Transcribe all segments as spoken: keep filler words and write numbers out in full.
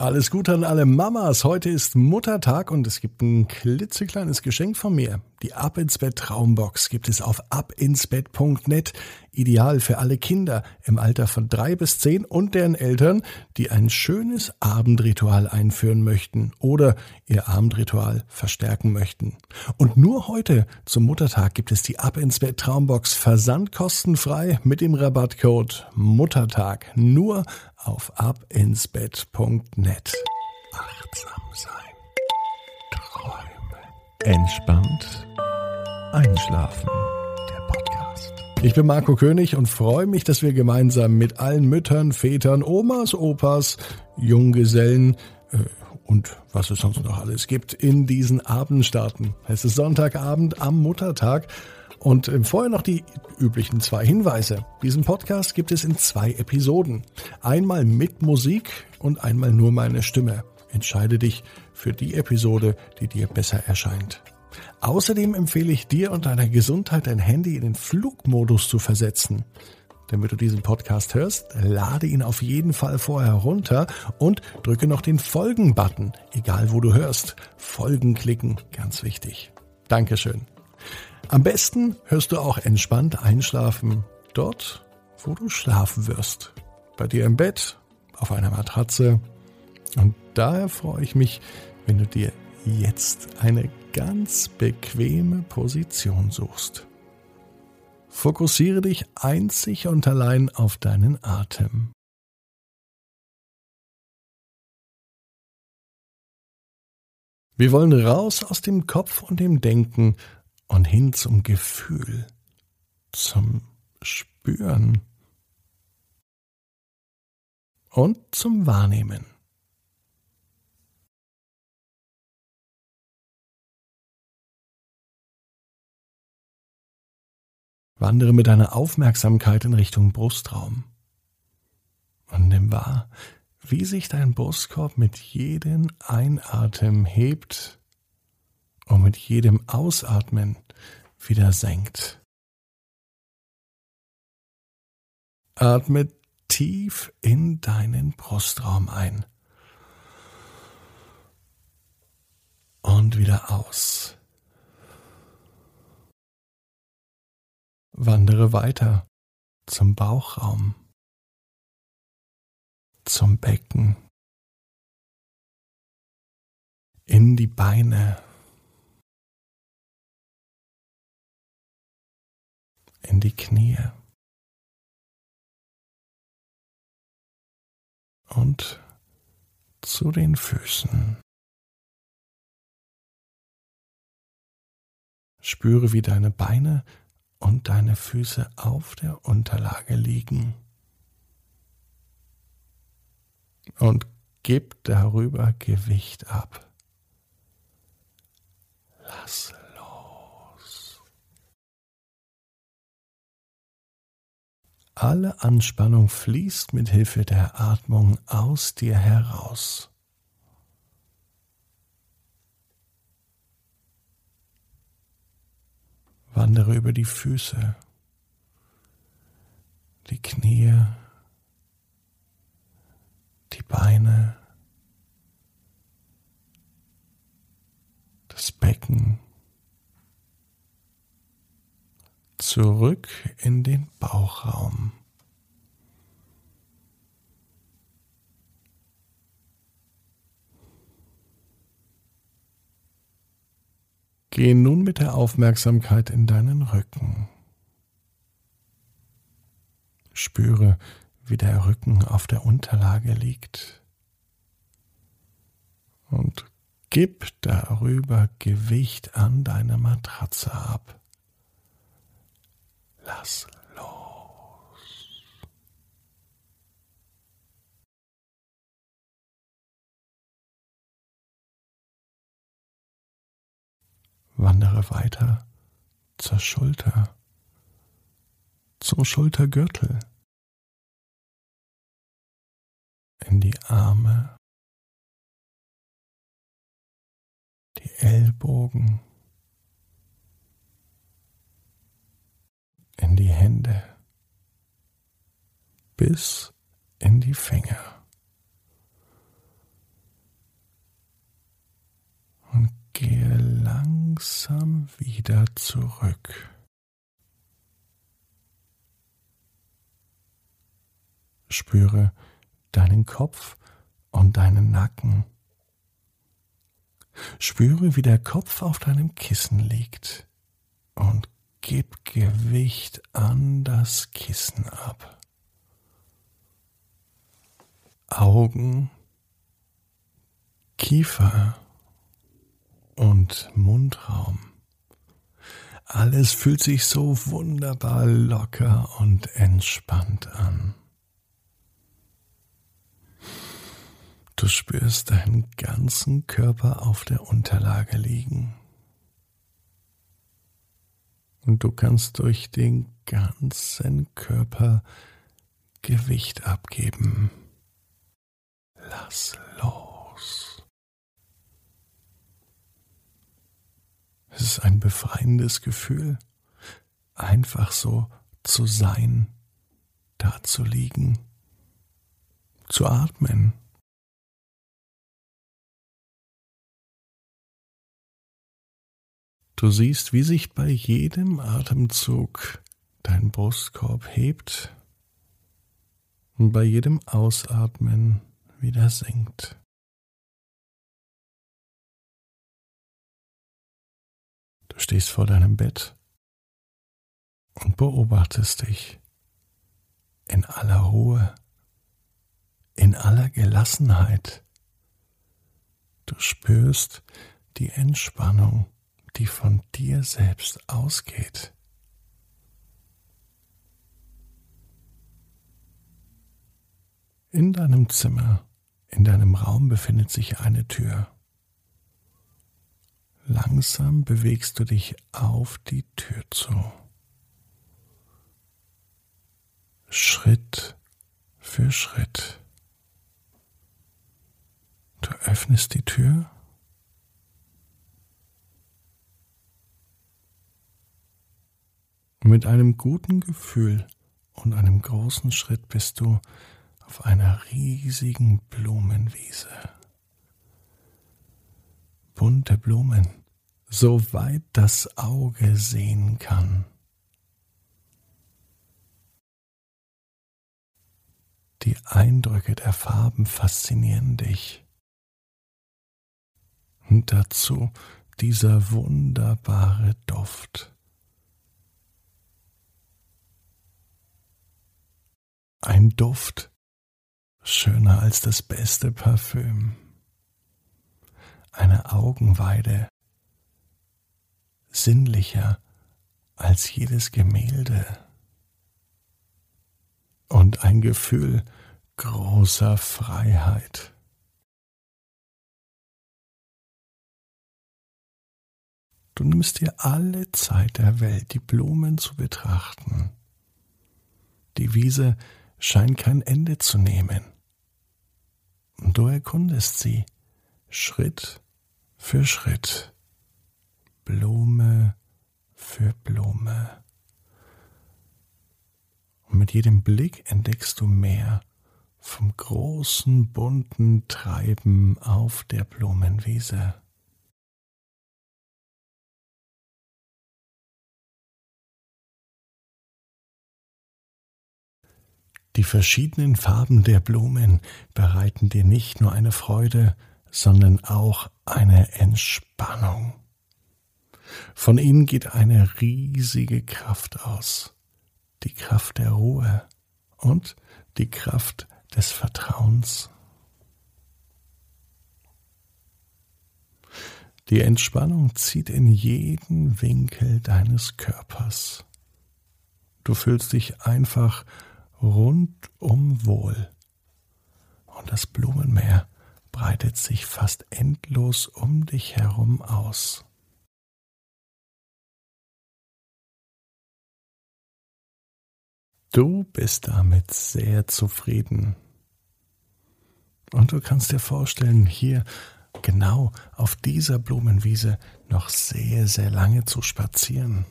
Alles Gute an alle Mamas. Heute ist Muttertag und es gibt ein klitzekleines Geschenk von mir. Die Ab ins Bett Traumbox gibt es auf abinsbett punkt net. Ideal für alle Kinder im Alter von drei bis zehn und deren Eltern, die ein schönes Abendritual einführen möchten oder ihr Abendritual verstärken möchten. Und nur heute zum Muttertag gibt es die Ab ins Bett Traumbox versandkostenfrei mit dem Rabattcode Muttertag. Nur auf abinsbett punkt net. Achtsam sein. Träumen. Entspannt. Einschlafen. Der Podcast. Ich bin Marco König und freue mich, dass wir gemeinsam mit allen Müttern, Vätern, Omas, Opas, Junggesellen äh, und was es sonst noch alles gibt, in diesen Abend starten. Es ist Sonntagabend am Muttertag. Und vorher noch die üblichen zwei Hinweise. Diesen Podcast gibt es in zwei Episoden. Einmal mit Musik und einmal nur meine Stimme. Entscheide dich für die Episode, die dir besser erscheint. Außerdem empfehle ich dir und deiner Gesundheit, dein Handy in den Flugmodus zu versetzen. Damit du diesen Podcast hörst, lade ihn auf jeden Fall vorher runter und drücke noch den Folgen-Button, egal wo du hörst. Folgen klicken, ganz wichtig. Dankeschön. Am besten hörst du auch entspannt einschlafen, dort, wo du schlafen wirst. Bei dir im Bett, auf einer Matratze. Und daher freue ich mich, wenn du dir jetzt eine ganz bequeme Position suchst. Fokussiere dich einzig und allein auf deinen Atem. Wir wollen raus aus dem Kopf und dem Denken und hin zum Gefühl, zum Spüren und zum Wahrnehmen. Wandere mit deiner Aufmerksamkeit in Richtung Brustraum und nimm wahr, wie sich dein Brustkorb mit jedem Einatmen hebt und mit jedem Ausatmen wieder senkt. Atme tief in deinen Brustraum ein und wieder aus. Wandere weiter zum Bauchraum, zum Becken, in die Beine, in die Knie und zu den Füßen. Spüre, wie deine Beine und deine Füße auf der Unterlage liegen. Und gib darüber Gewicht ab. Lass los. Alle Anspannung fließt mit Hilfe der Atmung aus dir heraus. Wandere über die Füße, die Knie, die Beine, das Becken, zurück in den Bauchraum. Geh nun mit der Aufmerksamkeit in deinen Rücken. Spüre, wie der Rücken auf der Unterlage liegt. Und gib darüber Gewicht an deine Matratze ab. Lass los. Wandere weiter zur Schulter, zum Schultergürtel, in die Arme, die Ellbogen, in die Hände, bis in die Finger. gehe langsam wieder zurück. Spüre deinen Kopf und deinen Nacken. Spüre, wie der Kopf auf deinem Kissen liegt und gib Gewicht an das Kissen ab. Augen, Kiefer und Mundraum. Alles fühlt sich so wunderbar locker und entspannt an. Du spürst deinen ganzen Körper auf der Unterlage liegen. Und du kannst durch den ganzen Körper Gewicht abgeben. Lass los. Es ist ein befreiendes Gefühl, einfach so zu sein, da zu liegen, zu atmen. Du siehst, wie sich bei jedem Atemzug dein Brustkorb hebt und bei jedem Ausatmen wieder sinkt. Du stehst vor deinem Bett und beobachtest dich in aller Ruhe, in aller Gelassenheit. Du spürst die Entspannung, die von dir selbst ausgeht. In deinem Zimmer, in deinem Raum befindet sich eine Tür. Langsam bewegst du dich auf die Tür zu. Schritt für Schritt. Du öffnest die Tür und mit einem guten Gefühl und einem großen Schritt bist du auf einer riesigen Blumenwiese. Bunte Blumen, soweit das Auge sehen kann. Die Eindrücke der Farben faszinieren dich. Und dazu dieser wunderbare Duft. Ein Duft, schöner als das beste Parfüm. Eine Augenweide, sinnlicher als jedes Gemälde. Und ein Gefühl großer Freiheit. Du nimmst dir alle Zeit der Welt, die Blumen zu betrachten. Die Wiese scheint kein Ende zu nehmen. Und du erkundest sie Schritt für Schritt, Blume für Blume. Und mit jedem Blick entdeckst du mehr vom großen, bunten Treiben auf der Blumenwiese. Die verschiedenen Farben der Blumen bereiten dir nicht nur eine Freude, sondern auch eine Entspannung. Von ihnen geht eine riesige Kraft aus. Die Kraft der Ruhe und die Kraft des Vertrauens. Die Entspannung zieht in jeden Winkel deines Körpers. Du fühlst dich einfach rundum wohl. Und das Blumenmeer breitet sich fast endlos um dich herum aus. Du bist damit sehr zufrieden. Und du kannst dir vorstellen, hier genau auf dieser Blumenwiese noch sehr, sehr lange zu spazieren.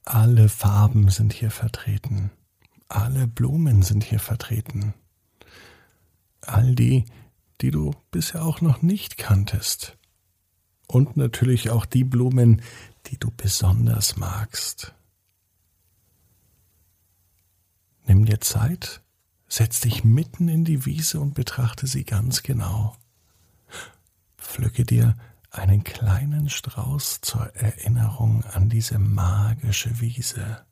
Alle Farben sind hier vertreten. Alle Blumen sind hier vertreten. All die, die du bisher auch noch nicht kanntest. Und natürlich auch die Blumen, die du besonders magst. Nimm dir Zeit, setz dich mitten in die Wiese und betrachte sie ganz genau. Pflücke dir einen kleinen Strauß zur Erinnerung an diese magische Wiese.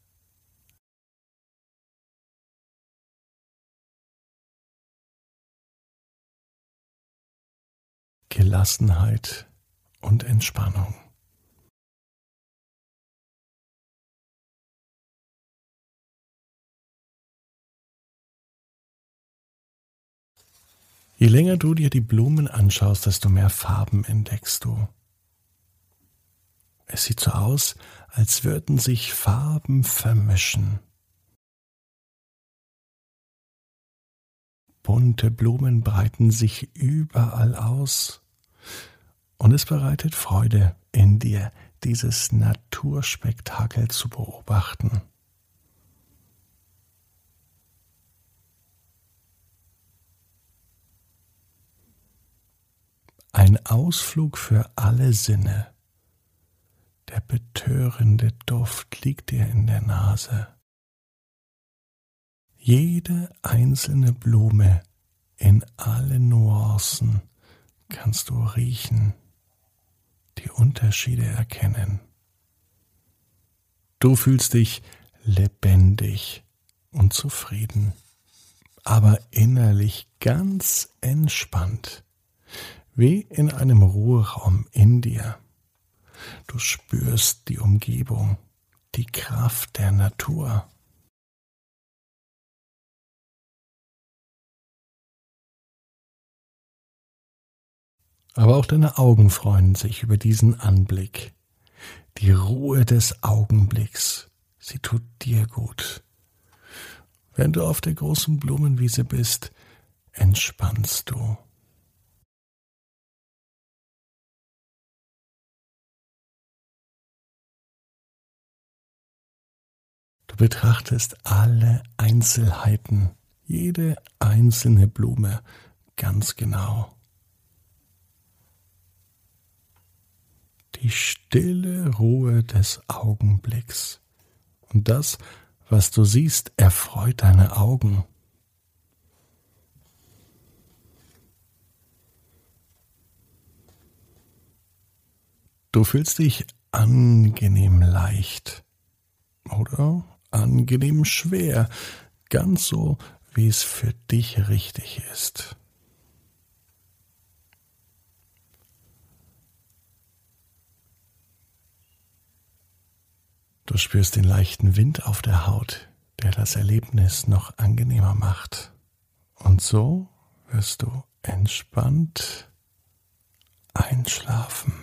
Gelassenheit und Entspannung. Je länger du dir die Blumen anschaust, desto mehr Farben entdeckst du. Es sieht so aus, als würden sich Farben vermischen. Bunte Blumen breiten sich überall aus und es bereitet Freude in dir, dieses Naturspektakel zu beobachten. Ein Ausflug für alle Sinne. Der betörende Duft liegt dir in der Nase. Jede einzelne Blume in allen Nuancen kannst du riechen, die Unterschiede erkennen. Du fühlst dich lebendig und zufrieden, aber innerlich ganz entspannt, wie in einem Ruheraum in dir. Du spürst die Umgebung, die Kraft der Natur. Aber auch deine Augen freuen sich über diesen Anblick. Die Ruhe des Augenblicks, sie tut dir gut. Wenn du auf der großen Blumenwiese bist, entspannst du. Du betrachtest alle Einzelheiten, jede einzelne Blume ganz genau. Die stille Ruhe des Augenblicks. Und das, was du siehst, erfreut deine Augen. Du fühlst dich angenehm leicht oder angenehm schwer, ganz so, wie es für dich richtig ist. Du spürst den leichten Wind auf der Haut, der das Erlebnis noch angenehmer macht. Und so wirst du entspannt einschlafen.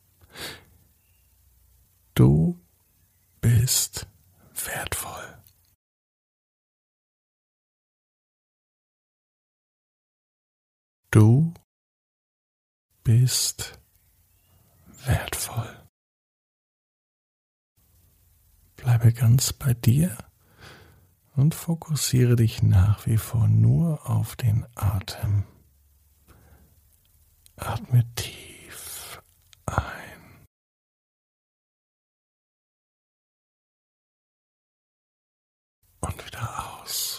Du bist wertvoll. Du bist wertvoll. Bleibe ganz bei dir und fokussiere dich nach wie vor nur auf den Atem. Atme tief ein und wieder aus.